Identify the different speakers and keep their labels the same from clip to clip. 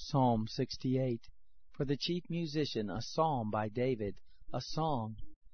Speaker 1: Psalm 68. For the chief musician, a psalm by David, a song.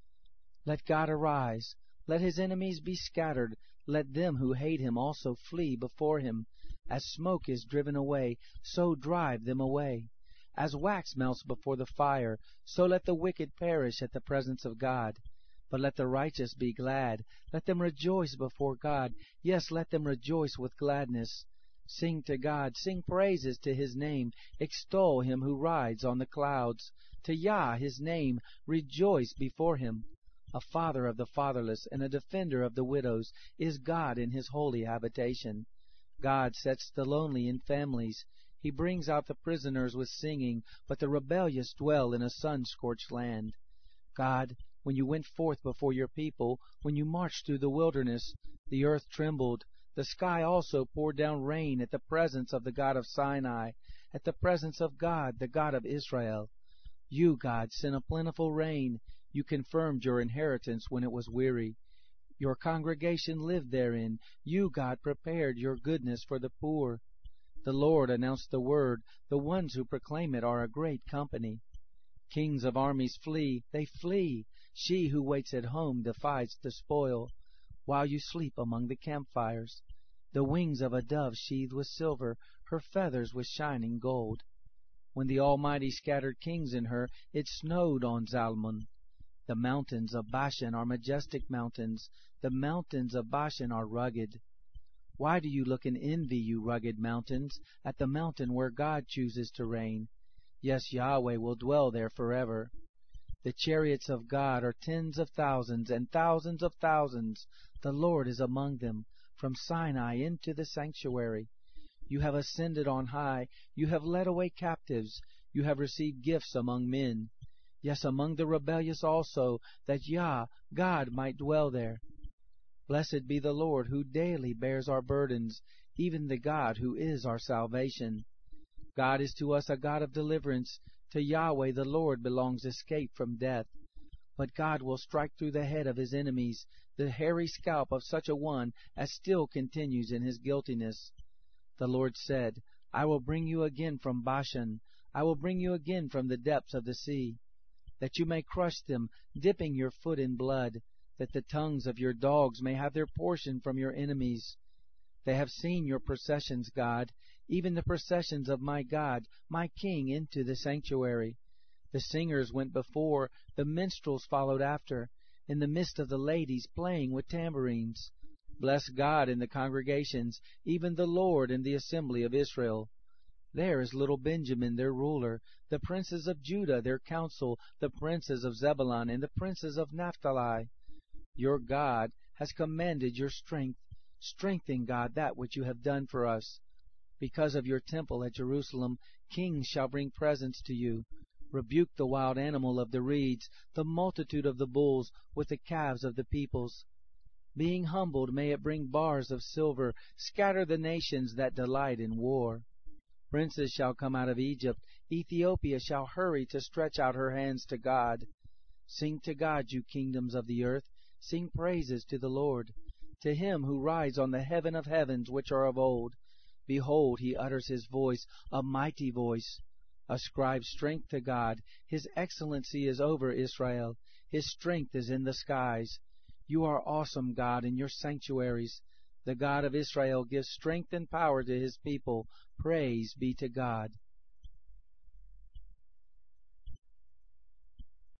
Speaker 1: Let God arise, let his enemies be scattered, let them who hate him also flee before him. As smoke is driven away, so drive them away. As wax melts before the fire, so let the wicked perish at the presence of God. But let the righteous be glad, let them rejoice before God, yes, let them rejoice with gladness. Sing to God, sing praises to his name, extol him who rides on the clouds. To Yah, his name, rejoice before him. A father of the fatherless and a defender of the widows is God in his holy habitation. God sets the lonely in families. He brings out the prisoners with singing, but the rebellious dwell in a sun-scorched land. God, when you went forth before your people, when you marched through the wilderness, the earth trembled. The sky also poured down rain at the presence of the God of Sinai, at the presence of God, the God of Israel. You, God, sent a plentiful rain. You confirmed your inheritance when it was weary. Your congregation lived therein. You, God, prepared your goodness for the poor. The Lord announced the word. The ones who proclaim it are a great company. Kings of armies flee, they flee. She who waits at home defies the spoil, while you sleep among the campfires. The wings of a dove sheathed with silver, her feathers with shining gold. When the Almighty scattered kings in her, it snowed on Zalmon. The mountains of Bashan are majestic mountains. The mountains of Bashan are rugged. Why do you look in envy, you rugged mountains, at the mountain where God chooses to reign? Yes, Yahweh will dwell there forever. The chariots of God are tens of thousands and thousands of thousands. The Lord is among them, from Sinai into the sanctuary. You have ascended on high. You have led away captives. You have received gifts among men. Yes, among the rebellious also, that Yah, God, might dwell there. Blessed be the Lord, who daily bears our burdens, even the God who is our salvation. God is to us a God of deliverance. To Yahweh the Lord belongs escape from death. But God will strike through the head of his enemies, the hairy scalp of such a one as still continues in his guiltiness. The Lord said, I will bring you again from Bashan. I will bring you again from the depths of the sea, that you may crush them, dipping your foot in blood, that the tongues of your dogs may have their portion from your enemies. They have seen your processions, God, even the processions of my God, my King, into the sanctuary. The singers went before, the minstrels followed after, in the midst of the ladies playing with tambourines. Bless God in the congregations, even the Lord in the assembly of Israel. There is little Benjamin their ruler, the princes of Judah their council, the princes of Zebulun and the princes of Naphtali. Your God has commanded your strength. Strengthen, God, that which you have done for us. Because of your temple at Jerusalem, kings shall bring presents to you. Rebuke the wild animal of the reeds, the multitude of the bulls, with the calves of the peoples. Being humbled, may it bring bars of silver. Scatter the nations that delight in war. Princes shall come out of Egypt. Ethiopia shall hurry to stretch out her hands to God. Sing to God, you kingdoms of the earth. Sing praises to the Lord. To him who rides on the heaven of heavens, which are of old. Behold, he utters his voice, a mighty voice. Ascribe strength to God. His excellency is over Israel. His strength is in the skies. You are awesome, God, in your sanctuaries. The God of Israel gives strength and power to his people. Praise be to God.